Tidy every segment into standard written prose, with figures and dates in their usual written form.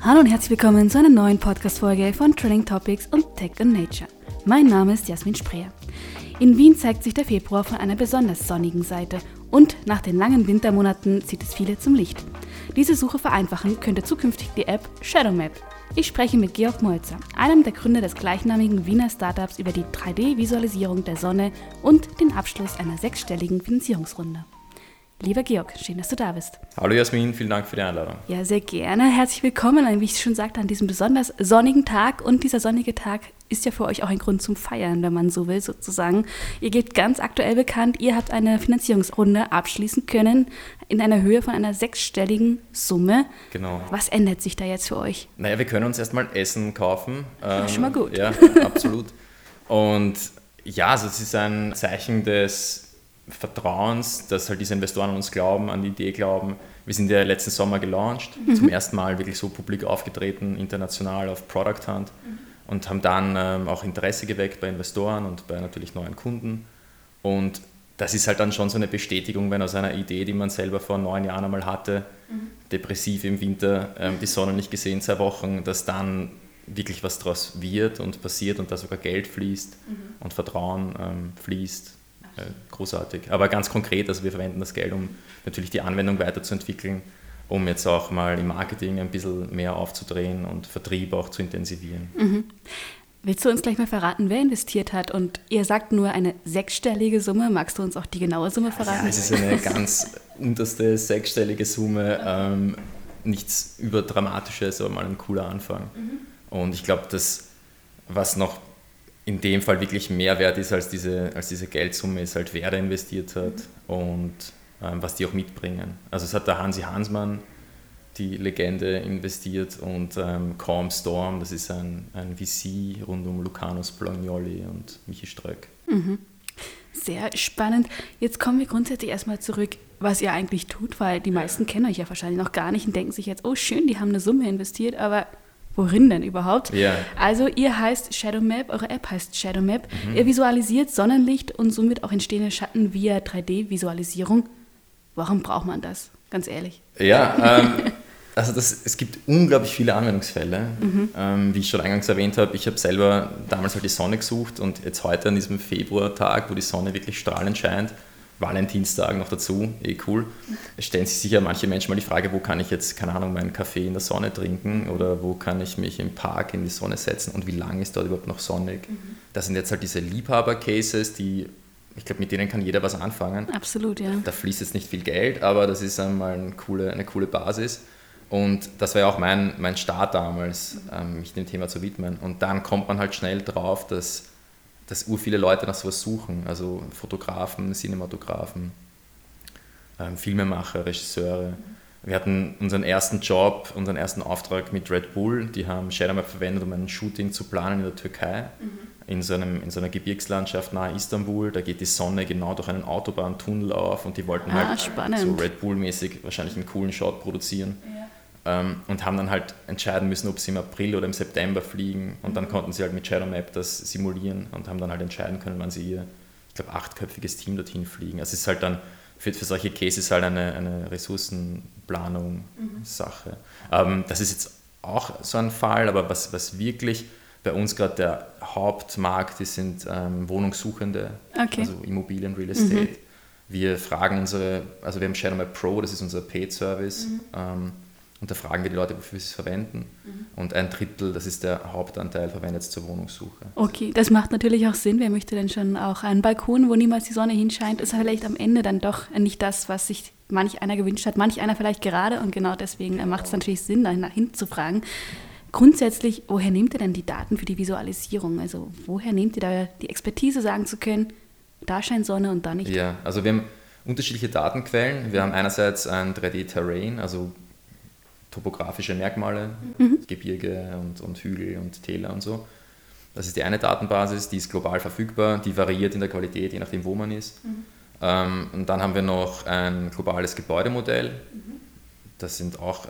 Hallo und herzlich willkommen zu einer neuen Podcast-Folge von Trending Topics und Tech and Nature. Mein Name ist Jasmin Spreer. In Wien zeigt sich der Februar von einer besonders sonnigen Seite und nach den langen Wintermonaten zieht es viele zum Licht. Diese Suche vereinfachen könnte zukünftig die App ShadowMap. Ich spreche mit Georg Molzer, einem der Gründer des gleichnamigen Wiener Startups, über die 3D-Visualisierung der Sonne und den Abschluss einer 6-stelligen Finanzierungsrunde. Lieber Georg, schön, dass du da bist. Hallo Jasmin, vielen Dank für die Einladung. Ja, sehr gerne. Herzlich willkommen, wie ich schon sagte, an diesem besonders sonnigen Tag. Und dieser sonnige Tag ist ja für euch auch ein Grund zum Feiern, wenn man so will, sozusagen. Ihr gebt ganz aktuell bekannt, ihr habt eine Finanzierungsrunde abschließen können in einer Höhe von einer 6-stelligen Summe. Genau. Was ändert sich da jetzt für euch? Naja, wir können uns erstmal Essen kaufen. Schon mal gut. Ja, absolut. Und ja, also es ist ein Zeichen des Vertrauens, dass halt diese Investoren an uns glauben, an die Idee glauben. Wir sind ja letzten Sommer gelauncht, zum ersten Mal wirklich so publik aufgetreten, international auf Product Hunt und haben dann auch Interesse geweckt bei Investoren und bei natürlich neuen Kunden. Und das ist halt dann schon so eine Bestätigung, wenn aus einer Idee, die man selber vor 9 Jahren einmal hatte, depressiv im Winter, die Sonne nicht gesehen, 2 Wochen, dass dann wirklich was draus wird und passiert und da sogar Geld fließt und Vertrauen fließt. Großartig. Aber ganz konkret, also wir verwenden das Geld, um natürlich die Anwendung weiterzuentwickeln, um jetzt auch mal im Marketing ein bisschen mehr aufzudrehen und Vertrieb auch zu intensivieren. Willst du uns gleich mal verraten, wer investiert hat? Und ihr sagt nur eine 6-stellige Summe. Magst du uns auch die genaue Summe verraten? Ja, es ist eine ganz unterste 6-stellige Summe. Nichts Überdramatisches, aber mal ein cooler Anfang. Und ich glaube, das, was noch in dem Fall wirklich mehr wert ist als diese Geldsumme, ist halt, wer da investiert hat und was die auch mitbringen. Also es hat der Hansi Hansmann, die Legende, investiert und Calm Storm, das ist ein VC rund um Lucanus Blagnoli und Michi Ströck. Sehr spannend. Jetzt kommen wir grundsätzlich erstmal zurück, was ihr eigentlich tut, weil die meisten kennen euch ja wahrscheinlich noch gar nicht und denken sich jetzt, oh schön, die haben eine Summe investiert, aber worin denn überhaupt? Ja. Also ihr heißt ShadowMap, eure App heißt ShadowMap. Ihr visualisiert Sonnenlicht und somit auch entstehende Schatten via 3D-Visualisierung. Warum braucht man das? Ganz ehrlich. Ja, also es gibt unglaublich viele Anwendungsfälle. Wie ich schon eingangs erwähnt habe, ich habe selber damals halt die Sonne gesucht und jetzt heute an diesem Februartag, wo die Sonne wirklich strahlend scheint, Valentinstag noch dazu, cool. Stellen sich sicher manche Menschen mal die Frage, wo kann ich jetzt, keine Ahnung, meinen Kaffee in der Sonne trinken oder wo kann ich mich im Park in die Sonne setzen und wie lange ist dort überhaupt noch sonnig. Das sind jetzt halt diese Liebhaber-Cases, die, ich glaube, mit denen kann jeder was anfangen. Absolut, ja. Da fließt jetzt nicht viel Geld, aber das ist einmal eine coole Basis. Und das war ja auch mein Start damals, mich dem Thema zu widmen. Und dann kommt man halt schnell drauf, dass viele Leute nach sowas suchen, also Fotografen, Cinematografen, Filmemacher, Regisseure. Wir hatten unseren ersten Job, unseren ersten Auftrag mit Red Bull, die haben ShadowMap verwendet, um ein Shooting zu planen in der Türkei, in so einer Gebirgslandschaft nahe Istanbul. Da geht die Sonne genau durch einen Autobahntunnel auf und die wollten halt spannend. so Red Bull-mäßig wahrscheinlich einen coolen Shot produzieren. Und haben dann halt entscheiden müssen, ob sie im April oder im September fliegen und dann konnten sie halt mit ShadowMap das simulieren und haben dann halt entscheiden können, wann sie ihr, ich glaube, 8-köpfiges Team dorthin fliegen. Also es ist halt dann für solche Cases halt eine Ressourcenplanung Sache. Das ist jetzt auch so ein Fall, aber was wirklich bei uns gerade der Hauptmarkt ist, sind Wohnungssuchende, also Immobilien, Real Estate. Wir fragen wir haben ShadowMap Pro, das ist unser Paid-Service, und da fragen wir die Leute, wofür sie es verwenden. Und 1/3, das ist der Hauptanteil, verwendet es zur Wohnungssuche. Okay, das macht natürlich auch Sinn. Wer möchte denn schon auch einen Balkon, wo niemals die Sonne hinscheint, ist vielleicht am Ende dann doch nicht das, was sich manch einer gewünscht hat, manch einer vielleicht gerade. Und genau deswegen macht es natürlich Sinn, dahin hinzufragen. Grundsätzlich, woher nehmt ihr denn die Daten für die Visualisierung? Also woher nehmt ihr da die Expertise, sagen zu können, da scheint Sonne und da nicht? Ja, also wir haben unterschiedliche Datenquellen. Wir haben einerseits ein 3D-Terrain, also topografische Merkmale, Gebirge und Hügel und Täler und so. Das ist die eine Datenbasis, die ist global verfügbar, die variiert in der Qualität, je nachdem, wo man ist. Und dann haben wir noch ein globales Gebäudemodell. Das sind auch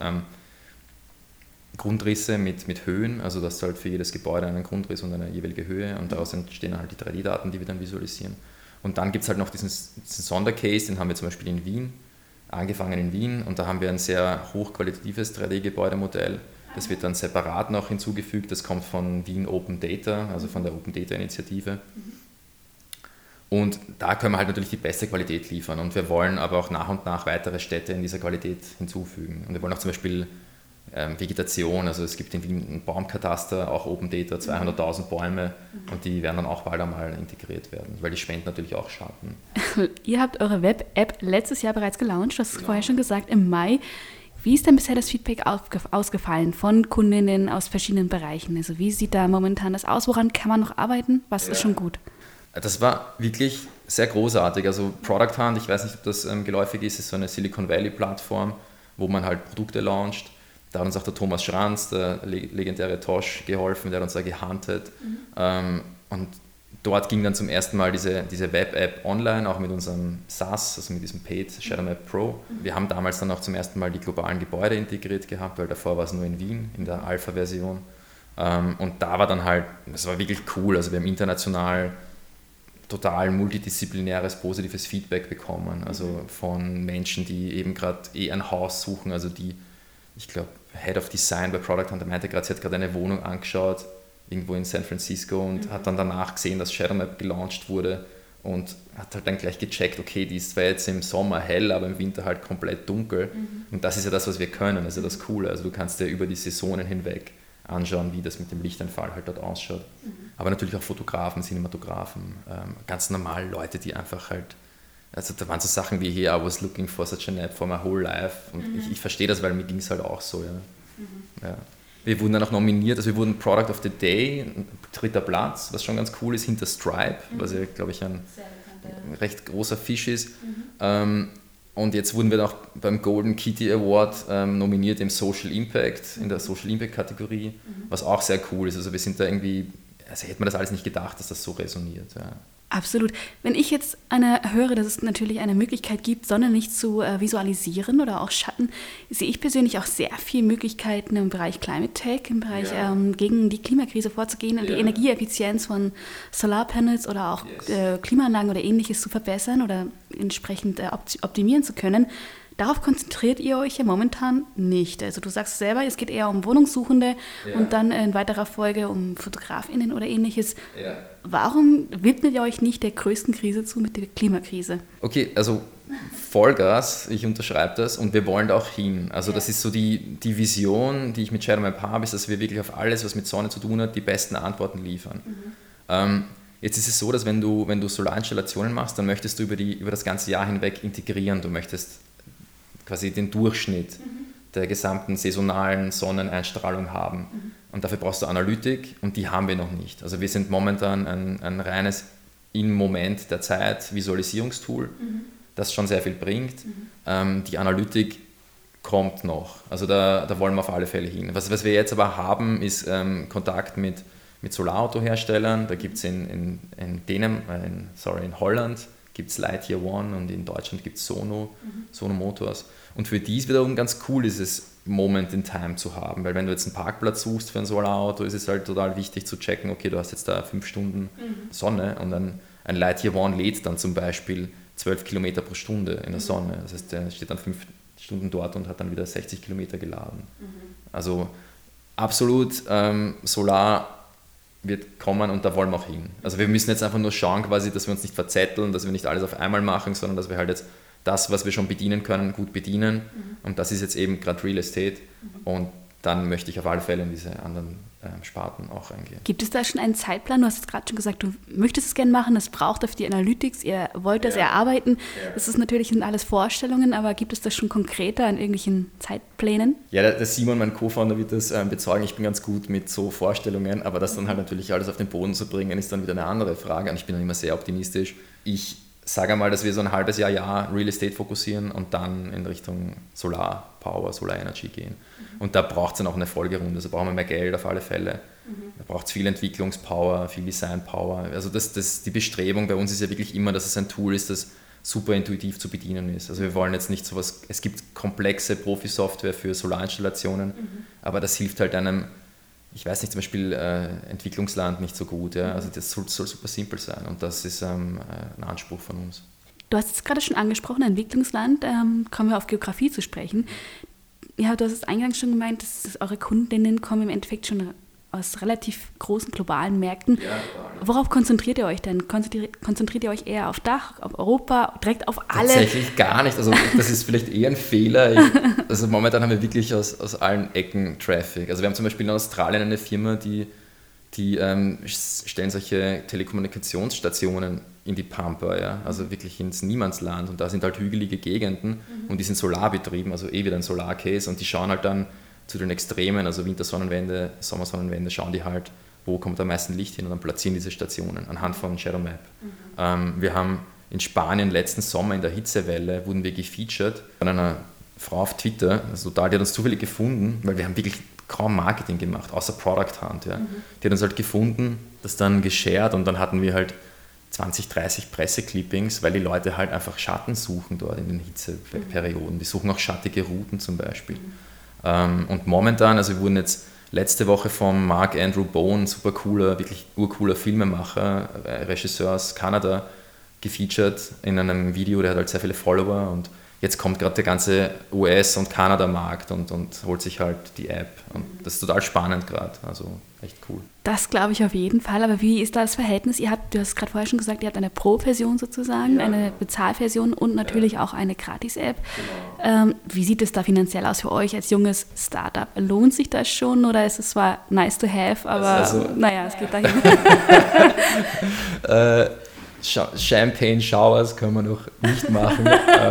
Grundrisse mit Höhen, also das ist halt für jedes Gebäude einen Grundriss und eine jeweilige Höhe und daraus entstehen halt die 3D-Daten, die wir dann visualisieren. Und dann gibt es halt noch diesen Sondercase, den haben wir zum Beispiel in Wien, angefangen in Wien, und da haben wir ein sehr hochqualitatives 3D-Gebäudemodell, Das wird dann separat noch hinzugefügt. Das kommt von Wien Open Data, also von der Open Data Initiative. Und da können wir halt natürlich die beste Qualität liefern. Und wir wollen aber auch nach und nach weitere Städte in dieser Qualität hinzufügen. Und wir wollen auch zum Beispiel Vegetation, also es gibt in Wien ein Baumkataster, auch Open Data, 200.000 Bäume und die werden dann auch bald einmal integriert werden, weil die spenden natürlich auch Schatten. Ihr habt eure Web-App letztes Jahr bereits gelauncht, du hast es vorher schon gesagt, im Mai. Wie ist denn bisher das Feedback ausgefallen von Kundinnen aus verschiedenen Bereichen? Also wie sieht da momentan das aus? Woran kann man noch arbeiten? Was ist schon gut? Das war wirklich sehr großartig. Also Product Hunt, ich weiß nicht, ob das geläufig ist so eine Silicon Valley Plattform, wo man halt Produkte launcht. Da hat uns auch der Thomas Schranz, der legendäre Tosh, geholfen, der hat uns da gehuntet. Und dort ging dann zum ersten Mal diese Web-App online, auch mit unserem SaaS, also mit diesem Paid Shadowmap Pro. Wir haben damals dann auch zum ersten Mal die globalen Gebäude integriert gehabt, weil davor war es nur in Wien, in der Alpha-Version. Und da war dann halt, das war wirklich cool, also wir haben international total multidisziplinäres, positives Feedback bekommen, also von Menschen, die eben gerade ein Haus suchen, also die, ich glaube, Head of Design bei Product Hunter meinte gerade, sie hat gerade eine Wohnung angeschaut, irgendwo in San Francisco und hat dann danach gesehen, dass Shadowmap gelauncht wurde und hat halt dann gleich gecheckt, okay, die ist zwar jetzt im Sommer hell, aber im Winter halt komplett dunkel. Und das ist ja das, was wir können, das ist ja das Coole. Also du kannst dir über die Saisonen hinweg anschauen, wie das mit dem Lichteinfall halt dort ausschaut. Aber natürlich auch Fotografen, Cinematografen, ganz normal Leute, die einfach halt, also da waren so Sachen wie hier, I was looking for such an app for my whole life. Und ich verstehe das, weil mir ging es halt auch so. Ja. Wir wurden dann auch nominiert, also wir wurden Product of the Day, 3. Platz, was schon ganz cool ist, hinter Stripe, was ja, glaube ich, ein recht großer Fisch ist. Und jetzt wurden wir auch beim Golden Kitty Award nominiert im Social Impact, in der Social Impact Kategorie, was auch sehr cool ist. Also wir sind da irgendwie, also hätte man das alles nicht gedacht, dass das so resoniert. Ja. Absolut. Wenn ich jetzt höre, dass es natürlich eine Möglichkeit gibt, Sonnenlicht zu visualisieren oder auch Schatten, sehe ich persönlich auch sehr viele Möglichkeiten im Bereich Climate Tech, im Bereich gegen die Klimakrise vorzugehen und die Energieeffizienz von Solarpanels oder auch Klimaanlagen oder Ähnliches zu verbessern oder entsprechend optimieren zu können. Darauf konzentriert ihr euch ja momentan nicht. Also du sagst selber, es geht eher um Wohnungssuchende und dann in weiterer Folge um FotografInnen oder Ähnliches. Ja. Warum widmet ihr euch nicht der größten Krise zu, mit der Klimakrise? Okay, also Vollgas, ich unterschreibe das und wir wollen da auch hin. Also das ist so die Vision, die ich mit Shadowmap habe, ist, dass wir wirklich auf alles, was mit Sonne zu tun hat, die besten Antworten liefern. Jetzt ist es so, dass wenn du Solarinstallationen machst, dann möchtest du über das ganze Jahr hinweg integrieren. Du möchtest quasi den Durchschnitt der gesamten saisonalen Sonneneinstrahlung haben. Und dafür brauchst du Analytik und die haben wir noch nicht. Also wir sind momentan ein reines im Moment der Zeit Visualisierungstool, das schon sehr viel bringt. Die Analytik kommt noch. Also da wollen wir auf alle Fälle hin. Was wir jetzt aber haben, ist Kontakt mit Solarautoherstellern. Da gibt es in Holland gibt es Lightyear One und in Deutschland gibt es Sono Motors. Und für die ist wiederum ganz cool, dieses Moment in Time zu haben, weil wenn du jetzt einen Parkplatz suchst für ein Solarauto, ist es halt total wichtig zu checken, okay, du hast jetzt da 5 Stunden Sonne und ein Lightyear One lädt dann zum Beispiel 12 Kilometer pro Stunde in der Sonne. Das heißt, der steht dann 5 Stunden dort und hat dann wieder 60 Kilometer geladen. Also absolut Solar wird kommen und da wollen wir auch hin. Also wir müssen jetzt einfach nur schauen, quasi, dass wir uns nicht verzetteln, dass wir nicht alles auf einmal machen, sondern dass wir halt jetzt das, was wir schon bedienen können, gut bedienen. Und das ist jetzt eben gerade Real Estate. Und dann möchte ich auf alle Fälle in diese anderen Sparten auch reingehen. Gibt es da schon einen Zeitplan? Du hast es gerade schon gesagt, du möchtest es gerne machen, das braucht auf die Analytics, ihr wollt das erarbeiten. Das ist natürlich, sind alles Vorstellungen, aber gibt es das schon konkreter an irgendwelchen Zeitplänen? Ja, der Simon, mein Co-Founder, wird das bezeugen. Ich bin ganz gut mit so Vorstellungen, aber das dann halt natürlich alles auf den Boden zu bringen, ist dann wieder eine andere Frage. Und ich bin dann immer sehr optimistisch. Ich sage einmal, dass wir so ein halbes Jahr Real Estate fokussieren und dann in Richtung Solar Power, Solar Energy gehen. Und da braucht es dann auch eine Folgerunde, also brauchen wir mehr Geld auf alle Fälle. Da braucht es viel Entwicklungspower, viel Designpower. Also die Bestrebung bei uns ist ja wirklich immer, dass es ein Tool ist, das super intuitiv zu bedienen ist. Also wir wollen jetzt nicht sowas, es gibt komplexe Profi-Software für Solarinstallationen, aber das hilft halt einem, ich weiß nicht, zum Beispiel Entwicklungsland nicht so gut. Ja? Also das soll super simpel sein und das ist ein Anspruch von uns. Du hast es gerade schon angesprochen, Entwicklungsland, kommen wir auf Geografie zu sprechen. Ja, du hast es eingangs schon gemeint, dass eure Kundinnen kommen im Endeffekt schon aus relativ großen globalen Märkten. Ja, worauf konzentriert ihr euch denn? Konzentriert ihr euch eher auf Dach, auf Europa, direkt auf alle? Tatsächlich gar nicht. Also das ist vielleicht eher ein Fehler. Also momentan haben wir wirklich aus allen Ecken Traffic. Also wir haben zum Beispiel in Australien eine Firma, die stellen solche Telekommunikationsstationen in die Pampa, ja? Also wirklich ins Niemandsland. Und da sind halt hügelige Gegenden und die sind solarbetrieben, also wieder ein Solarcase. Und die schauen halt dann zu den Extremen, also Wintersonnenwende, Sommersonnenwende, schauen die halt, wo kommt am meisten Licht hin und dann platzieren diese Stationen anhand von Shadow Map. Wir haben in Spanien letzten Sommer in der Hitzewelle, wurden wir gefeatured von einer Frau auf Twitter, also total, die hat uns zufällig gefunden, weil wir haben wirklich kaum Marketing gemacht, außer Product Hunt. Ja. Die hat uns halt gefunden, das dann geshared und dann hatten wir halt 20, 30 Presseclippings, weil die Leute halt einfach Schatten suchen dort in den Hitzeperioden. Die suchen auch schattige Routen zum Beispiel. Und momentan, also wir wurden jetzt letzte Woche vom Mark Andrew Bone, super cooler, wirklich urcooler Filmemacher, Regisseur aus Kanada, gefeatured in einem Video, der hat halt sehr viele Follower und jetzt kommt gerade der ganze US- und Kanada-Markt und holt sich halt die App. Und das ist total spannend gerade, also echt cool. Das glaube ich auf jeden Fall, aber wie ist da das Verhältnis? Du hast gerade vorher schon gesagt, ihr habt eine Pro-Version sozusagen, eine Bezahlversion und natürlich auch eine Gratis-App. Genau. Wie sieht es da finanziell aus für euch als junges Startup? Lohnt sich das schon oder ist es zwar nice to have, aber es geht dahin. Champagne Showers können wir noch nicht machen.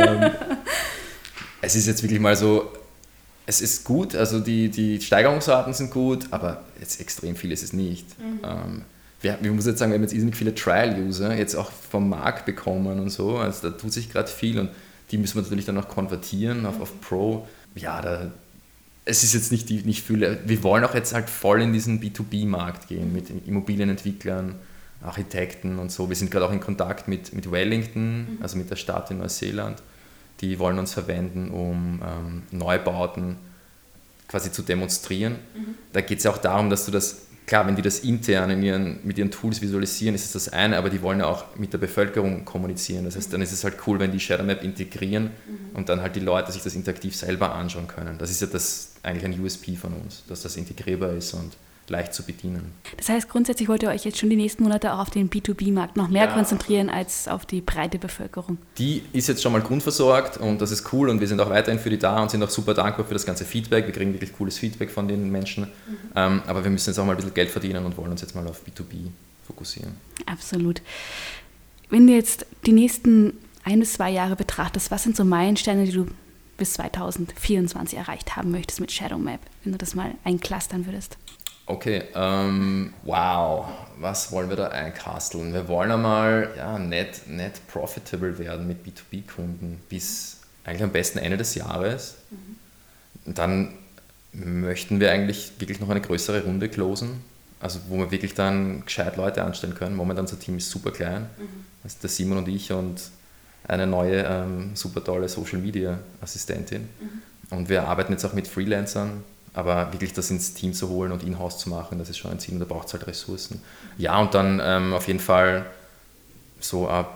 Es ist jetzt wirklich mal so, es ist gut, also die Steigerungsraten sind gut, aber jetzt extrem viel ist es nicht. Wir müssen jetzt sagen, wir haben jetzt irrsinnig viele Trial-User jetzt auch vom Markt bekommen und so, also da tut sich gerade viel und die müssen wir natürlich dann noch konvertieren auf Pro. Ja, es ist jetzt nicht viel, wir wollen auch jetzt halt voll in diesen B2B-Markt gehen mit Immobilienentwicklern, Architekten und so. Wir sind gerade auch in Kontakt mit Wellington, also mit der Stadt in Neuseeland. Die wollen uns verwenden, um Neubauten quasi zu demonstrieren. Da geht es ja auch darum, dass du das, klar, wenn die das intern mit ihren Tools visualisieren, ist es das eine, aber die wollen ja auch mit der Bevölkerung kommunizieren. Das heißt, dann ist es halt cool, wenn die Shadow Map integrieren und dann halt die Leute sich das interaktiv selber anschauen können. Das ist ja eigentlich ein USP von uns, dass das integrierbar ist und leicht zu bedienen. Das heißt, grundsätzlich wollt ihr euch jetzt schon die nächsten Monate auch auf den B2B-Markt noch mehr konzentrieren als auf die breite Bevölkerung? Die ist jetzt schon mal grundversorgt und das ist cool und wir sind auch weiterhin für die da und sind auch super dankbar für das ganze Feedback. Wir kriegen wirklich cooles Feedback von den Menschen, aber wir müssen jetzt auch mal ein bisschen Geld verdienen und wollen uns jetzt mal auf B2B fokussieren. Absolut. Wenn du jetzt die nächsten 1 bis 2 Jahre betrachtest, was sind so Meilensteine, die du bis 2024 erreicht haben möchtest mit Shadow Map, wenn du das mal einclustern würdest? Okay, wow, was wollen wir da einkasteln? Wir wollen einmal net profitable werden mit B2B-Kunden bis eigentlich am besten Ende des Jahres. Dann möchten wir eigentlich wirklich noch eine größere Runde closen, also wo wir wirklich dann gescheit Leute anstellen können. Momentan unser Team ist super klein, das ist der Simon und ich und eine neue super tolle Social-Media-Assistentin. Und wir arbeiten jetzt auch mit Freelancern, aber wirklich das ins Team zu holen und in-house zu machen, das ist schon ein Ziel und da braucht es halt Ressourcen. Ja, und dann auf jeden Fall so ab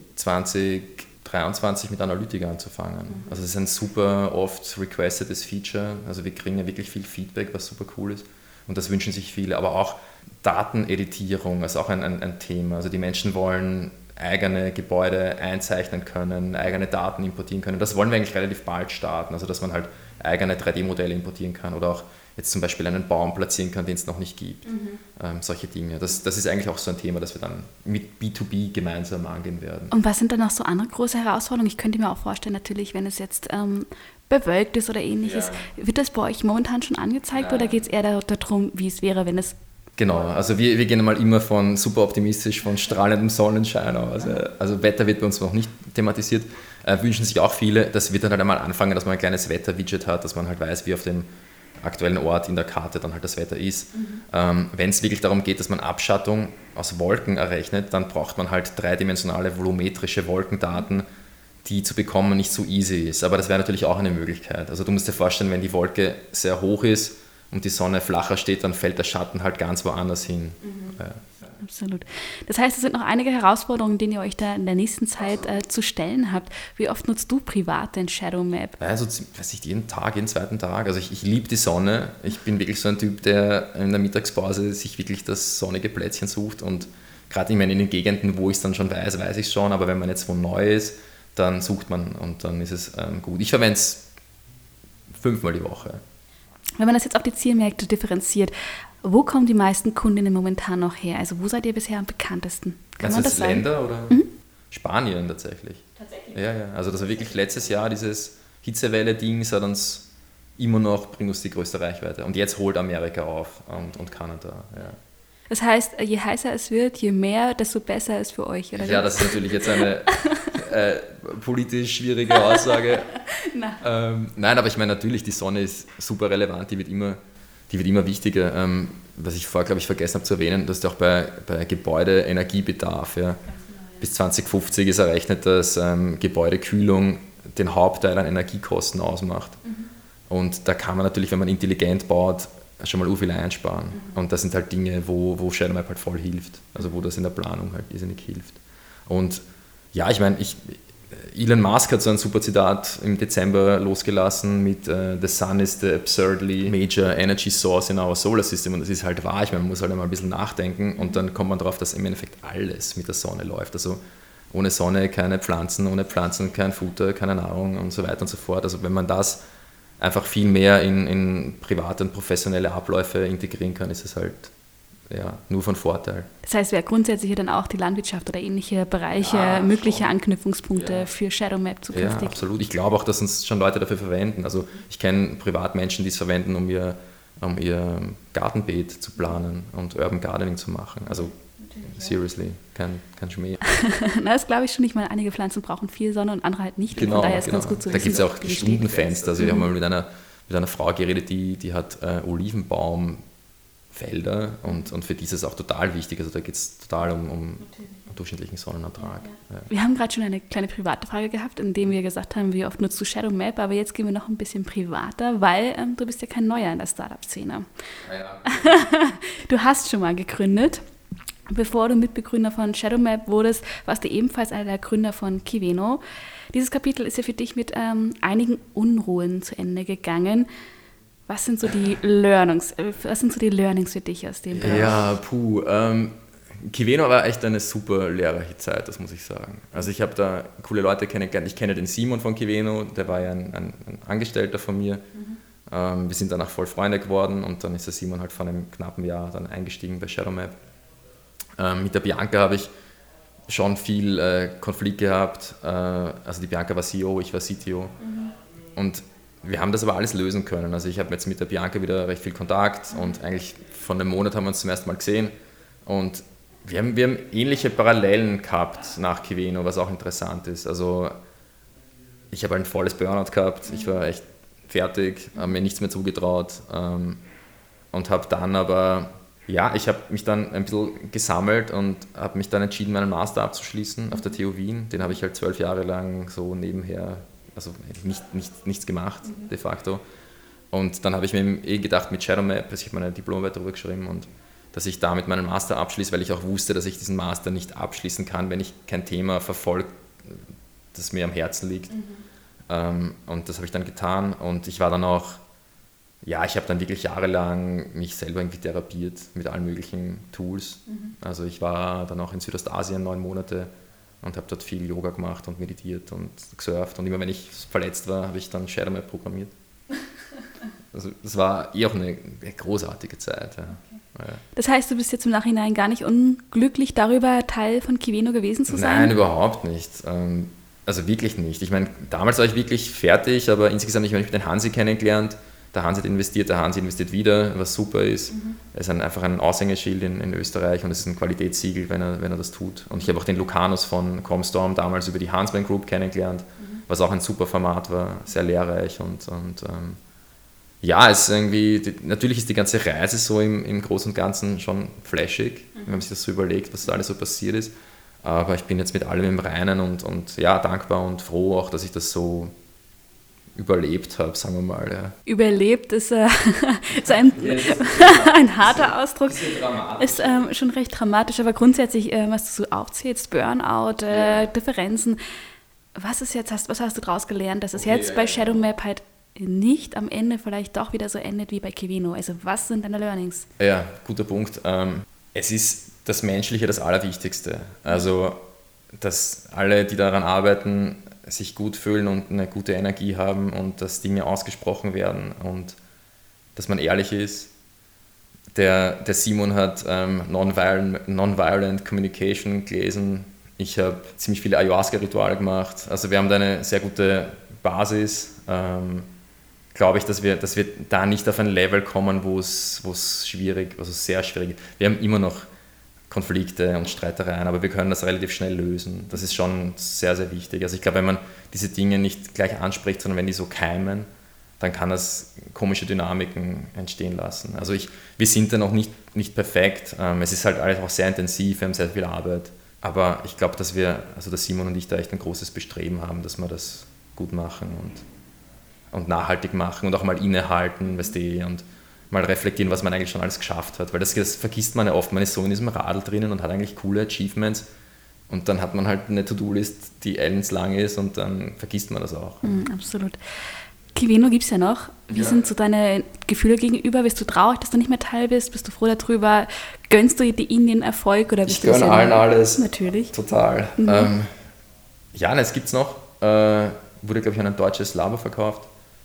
2023 mit Analytica anzufangen. Also das ist ein super oft requestedes Feature, also wir kriegen ja wirklich viel Feedback, was super cool ist und das wünschen sich viele, aber auch Dateneditierung ist auch ein Thema. Also die Menschen wollen eigene Gebäude einzeichnen können, eigene Daten importieren können. Das wollen wir eigentlich relativ bald starten, also dass man halt eigene 3D-Modelle importieren kann oder auch jetzt zum Beispiel einen Baum platzieren kann, den es noch nicht gibt. Solche Dinge. Das ist eigentlich auch so ein Thema, das wir dann mit B2B gemeinsam angehen werden. Und was sind dann noch so andere große Herausforderungen? Ich könnte mir auch vorstellen, natürlich, wenn es jetzt bewölkt ist oder ähnliches, wird das bei euch momentan schon angezeigt oder geht es eher darum, wie es wäre, wenn es... Genau, also wir gehen mal immer von super optimistisch, von strahlendem Sonnenschein aus. Also Wetter wird bei uns noch nicht thematisiert. Wünschen sich auch viele, das wird dann halt einmal anfangen, dass man ein kleines Wetter-Widget hat, dass man halt weiß, wie auf dem aktuellen Ort in der Karte dann halt das Wetter ist. Wenn es wirklich darum geht, dass man Abschattung aus Wolken errechnet, dann braucht man halt dreidimensionale volumetrische Wolkendaten, die zu bekommen nicht so easy ist. Aber das wäre natürlich auch eine Möglichkeit. Also du musst dir vorstellen, wenn die Wolke sehr hoch ist und die Sonne flacher steht, dann fällt der Schatten halt ganz woanders hin. Absolut. Das heißt, es sind noch einige Herausforderungen, denen ihr euch da in der nächsten Zeit zu stellen habt. Wie oft nutzt du privat den Shadow Map? Also, weiß ich, jeden zweiten Tag. Also ich liebe die Sonne. Ich bin wirklich so ein Typ, der in der Mittagspause sich wirklich das sonnige Plätzchen sucht. Und gerade, ich meine, in den Gegenden, wo ich es dann schon weiß ich es schon. Aber wenn man jetzt wo neu ist, dann sucht man und dann ist es gut. Ich verwende es 5-mal die Woche. Wenn man das jetzt auf die Zielmärkte differenziert, wo kommen die meisten Kundinnen momentan noch her? Also wo seid ihr bisher am bekanntesten? Kann man das sagen? Länder oder? Spanien tatsächlich. Ja. Also das war wirklich letztes Jahr dieses Hitzewelle-Ding, bringt uns die größte Reichweite. Und jetzt holt Amerika auf und Kanada. Ja. Das heißt, je heißer es wird, je mehr, desto besser ist für euch, oder? Ja, das ist natürlich jetzt eine politisch schwierige Aussage. Nein, aber ich meine natürlich, die Sonne ist super relevant, die wird immer wichtiger. Was ich vorher, glaube ich, vergessen habe zu erwähnen, dass auch bei Gebäudeenergiebedarf, bis 2050 ist errechnet, dass Gebäudekühlung den Hauptteil an Energiekosten ausmacht. Und da kann man natürlich, wenn man intelligent baut, schon mal viel einsparen. Und das sind halt Dinge, wo Shadow Map halt voll hilft. Also wo das in der Planung halt irrsinnig hilft. Und ja, ich meine, Elon Musk hat so ein super Zitat im Dezember losgelassen mit The sun is the absurdly major energy source in our solar system. Und das ist halt wahr. Ich meine, man muss halt einmal ein bisschen nachdenken und dann kommt man darauf, dass im Endeffekt alles mit der Sonne läuft. Also ohne Sonne keine Pflanzen, ohne Pflanzen kein Futter, keine Nahrung und so weiter und so fort. Also wenn man das einfach viel mehr in private und professionelle Abläufe integrieren kann, ist es halt nur von Vorteil. Das heißt, wäre grundsätzlich dann auch die Landwirtschaft oder ähnliche Bereiche mögliche Anknüpfungspunkte für Shadow Map zukünftig? Ja, absolut. Ich glaube auch, dass uns schon Leute dafür verwenden. Also ich kenne Privatmenschen, die es verwenden, um ihr Gartenbeet zu planen und Urban Gardening zu machen. Also seriously, kein Schmäh. Das glaube ich schon nicht mal. Einige Pflanzen brauchen viel Sonne und andere halt nicht. Genau, von daher ist ganz gut zu da wissen. gibt es auch Stundenfenster. Also ich habe mal mit einer Frau geredet, die hat Olivenbaumfelder und für die ist es auch total wichtig. Also da geht es total um durchschnittlichen Sonnenertrag. Ja. Wir haben gerade schon eine kleine private Frage gehabt, in der wir gesagt haben, wie oft nutzt du Shadow Map, aber jetzt gehen wir noch ein bisschen privater, weil du bist ja kein Neuer in der Startup-Szene. Ja. Du hast schon mal gegründet. Bevor du Mitbegründer von Shadow Map wurdest, warst du ebenfalls einer der Gründer von Kiveno. Dieses Kapitel ist ja für dich mit einigen Unruhen zu Ende gegangen. Was sind so die Learnings für dich aus dem Bereich? Ja, Kiveno war echt eine super lehrreiche Zeit, das muss ich sagen. Also ich habe da coole Leute kennengelernt. Ich kenne den Simon von Kiveno, der war ja ein Angestellter von mir. Wir sind danach voll Freunde geworden und dann ist der Simon halt vor einem knappen Jahr dann eingestiegen bei Shadow Map. Mit der Bianca habe ich schon viel Konflikt gehabt. Also die Bianca war CEO, ich war CTO. Und wir haben das aber alles lösen können. Also ich habe jetzt mit der Bianca wieder recht viel Kontakt und eigentlich von einem Monat haben wir uns zum ersten Mal gesehen. Und wir haben ähnliche Parallelen gehabt nach Kiveno, was auch interessant ist. Also ich habe halt ein volles Burnout gehabt. Ich war echt fertig, habe mir nichts mehr zugetraut und habe dann aber... Ja, ich habe mich dann ein bisschen gesammelt und habe mich dann entschieden, meinen Master abzuschließen auf der TU Wien. Den habe ich halt 12 Jahre lang so nebenher, also nichts gemacht de facto. Und dann habe ich mir gedacht, mit Shadow Map, also ich habe meine Diplomarbeit darüber geschrieben und dass ich damit meinen Master abschließe, weil ich auch wusste, dass ich diesen Master nicht abschließen kann, wenn ich kein Thema verfolge, das mir am Herzen liegt. Und das habe ich dann getan und ich war dann auch... Ja, ich habe dann wirklich jahrelang mich selber irgendwie therapiert mit allen möglichen Tools. Also ich war dann auch in Südostasien 9 Monate und habe dort viel Yoga gemacht und meditiert und gesurft. Und immer wenn ich verletzt war, habe ich dann Shadow Map programmiert. Also das war auch eine großartige Zeit. Ja. Okay. Ja. Das heißt, du bist jetzt im Nachhinein gar nicht unglücklich darüber, Teil von Kiveno gewesen zu sein? Nein, überhaupt nicht. Also wirklich nicht. Ich meine, damals war ich wirklich fertig, aber insgesamt, ich habe mich mit den Hansi kennengelernt. Der Hansi hat investiert, der Hansi investiert wieder, was super ist. Er ist einfach ein Aushängeschild in Österreich und es ist ein Qualitätssiegel, wenn er das tut. Und ich habe auch den Lucanus von Comstorm damals über die Hansman Group kennengelernt, was auch ein super Format war, sehr lehrreich. Ja, es ist irgendwie, natürlich ist die ganze Reise so im Großen und Ganzen schon flashig, wenn man sich das so überlegt, was da alles so passiert ist. Aber ich bin jetzt mit allem im Reinen und ja, dankbar und froh auch, dass ich das so überlebt habe, sagen wir mal. Ja. Überlebt ist, ist ein harter Ausdruck. Ist schon recht dramatisch, aber grundsätzlich, was du so aufzählst, Burnout, Differenzen, was hast du daraus gelernt, dass es jetzt bei Shadowmap halt nicht am Ende vielleicht doch wieder so endet wie bei Kiveno? Also was sind deine Learnings? Ja, guter Punkt. Es ist das Menschliche das Allerwichtigste. Also, dass alle, die daran arbeiten, sich gut fühlen und eine gute Energie haben und dass Dinge ausgesprochen werden und dass man ehrlich ist. Der Simon hat Nonviolent Communication gelesen. Ich habe ziemlich viele Ayahuasca-Rituale gemacht. Also wir haben da eine sehr gute Basis. Glaube ich, dass wir da nicht auf ein Level kommen, wo es schwierig, also sehr schwierig ist. Wir haben immer noch Konflikte und Streitereien, aber wir können das relativ schnell lösen. Das ist schon sehr, sehr wichtig. Also ich glaube, wenn man diese Dinge nicht gleich anspricht, sondern wenn die so keimen, dann kann das komische Dynamiken entstehen lassen. Also wir sind da noch nicht perfekt. Es ist halt alles auch sehr intensiv, wir haben sehr viel Arbeit. Aber ich glaube, dass der Simon und ich da echt ein großes Bestreben haben, dass wir das gut machen und nachhaltig machen und auch mal innehalten, weißt du, und mal reflektieren, was man eigentlich schon alles geschafft hat, weil das vergisst man ja oft, man ist so in diesem Radl drinnen und hat eigentlich coole Achievements und dann hat man halt eine To-Do-List, die ellenslang ist und dann vergisst man das auch. Absolut. Kiveno gibt es ja noch. Wie sind so deine Gefühle gegenüber? Bist du traurig, dass du nicht mehr Teil bist? Bist du froh darüber? Gönnst du ihnen den Erfolg? Oder ich gönne allen alles. Natürlich. Total. Es gibt es noch. Wurde, glaube ich, an ein deutsches Labor verkauft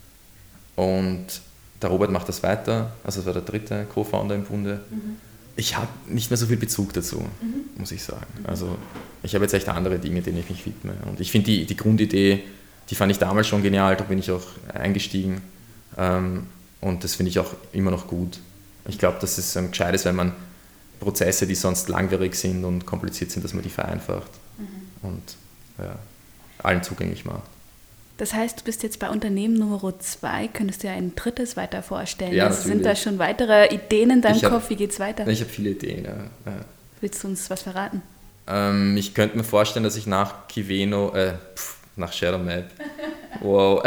und der Robert macht das weiter, also das war der dritte Co-Founder im Bunde. Ich habe nicht mehr so viel Bezug dazu, muss ich sagen. Also ich habe jetzt echt andere Dinge, denen ich mich widme. Und ich finde die Grundidee, die fand ich damals schon genial, da bin ich auch eingestiegen. Und das finde ich auch immer noch gut. Ich glaube, dass es gescheit ist, wenn man Prozesse, die sonst langwierig sind und kompliziert sind, dass man die vereinfacht und allen zugänglich macht. Das heißt, du bist jetzt bei Unternehmen Nummer 2, könntest du ja ein drittes weiter vorstellen. Ja, also sind da schon weitere Ideen in deinem Kopf? Wie geht's weiter? Ich habe viele Ideen, ja. Willst du uns was verraten? Ich könnte mir vorstellen, dass ich nach Kiveno, nach Shadowmap, wow,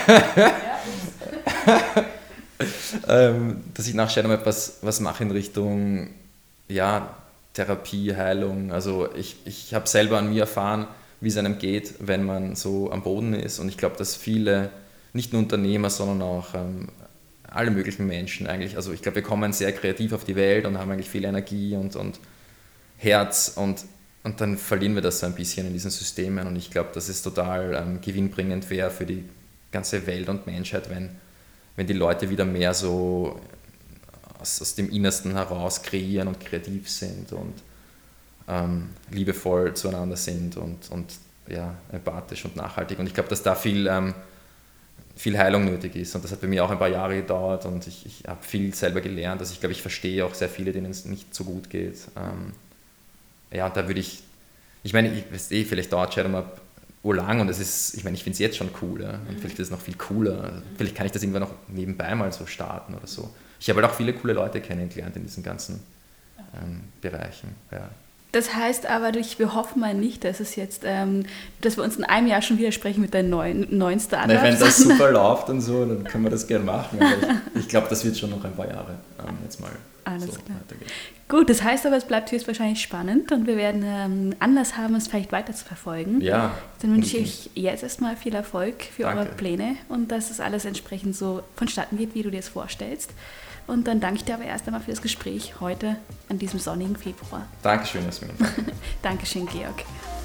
dass ich nach Shadowmap was mache in Richtung Therapie, Heilung. Also ich habe selber an mir erfahren, wie es einem geht, wenn man so am Boden ist. Und ich glaube, dass viele, nicht nur Unternehmer, sondern auch alle möglichen Menschen eigentlich, also ich glaube, wir kommen sehr kreativ auf die Welt und haben eigentlich viel Energie und Herz und dann verlieren wir das so ein bisschen in diesen Systemen. Und ich glaube, dass es total gewinnbringend wäre für die ganze Welt und Menschheit, wenn die Leute wieder mehr so aus dem Innersten heraus kreieren und kreativ sind und liebevoll zueinander sind und empathisch und nachhaltig. Und ich glaube, dass da viel Heilung nötig ist. Und das hat bei mir auch ein paar Jahre gedauert und ich habe viel selber gelernt. Also ich glaube, ich verstehe auch sehr viele, denen es nicht so gut geht. Da würde ich meine, vielleicht dauert Shadowmap lang und ich finde es jetzt schon cool. Ja? Und vielleicht ist es noch viel cooler. Vielleicht kann ich das irgendwann noch nebenbei mal so starten oder so. Ich habe halt auch viele coole Leute kennengelernt in diesen ganzen Bereichen. Ja. Das heißt aber, wir hoffen mal nicht, dass es jetzt, dass wir uns in einem Jahr schon wieder sprechen mit deinen neuen Startups. Wenn das super läuft und so, dann können wir das gerne machen. Aber ich glaube, das wird schon noch ein paar Jahre jetzt mal Alles so klar. weitergehen. Gut, das heißt aber, es bleibt höchstwahrscheinlich spannend und wir werden Anlass haben, es vielleicht weiter zu verfolgen. Ja. Dann wünsche ich jetzt erstmal viel Erfolg für eure Pläne und dass es alles entsprechend so vonstatten geht, wie du dir es vorstellst. Und dann danke ich dir aber erst einmal für das Gespräch heute an diesem sonnigen Februar. Dankeschön, Jasmin. Dankeschön, Georg.